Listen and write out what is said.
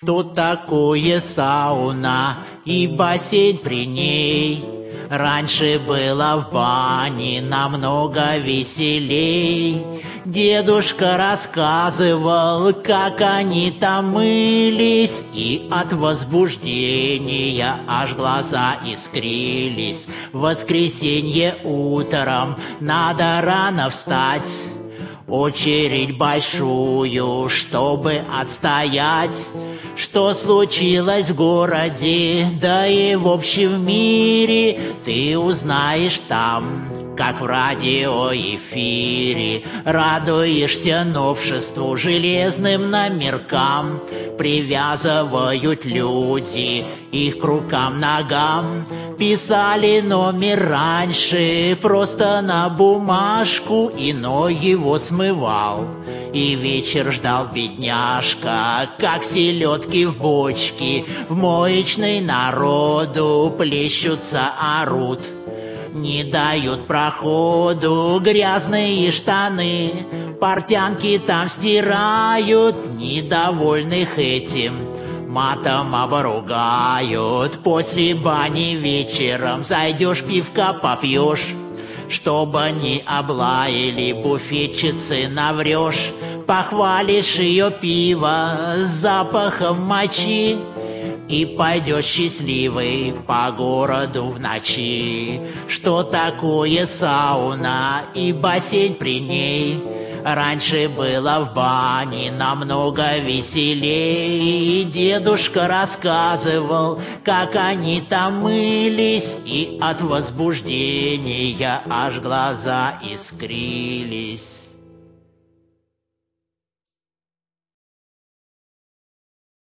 Что такое сауна и бассейн при ней? Раньше было в бане намного веселей. Дедушка рассказывал, как они там мылись, и от возбуждения аж глаза искрились. В воскресенье утром надо рано встать, очередь большую, чтобы отстоять. Что случилось в городе, да и в общем мире, ты узнаешь там, как в радиоэфире. Радуешься новшеству, железным номеркам. Привязывают люди их к рукам, ногам. Писали номер раньше просто на бумажку, иной его смывал. И вечер ждал бедняжка, как селедки в бочке. В моечной народу плещутся, орут. Не дают проходу грязные штаны, портянки там стирают, недовольных этим матом обругают. После бани вечером зайдешь, пивка попьешь, чтобы не облаяли буфетчицы, наврешь. Похвалишь ее пиво с запахом мочи и пойдешь счастливый по городу в ночи. Что такое сауна и бассейн при ней? Раньше было в бане намного веселей. Дедушка рассказывал, как они там мылись, и от возбуждения аж глаза искрились.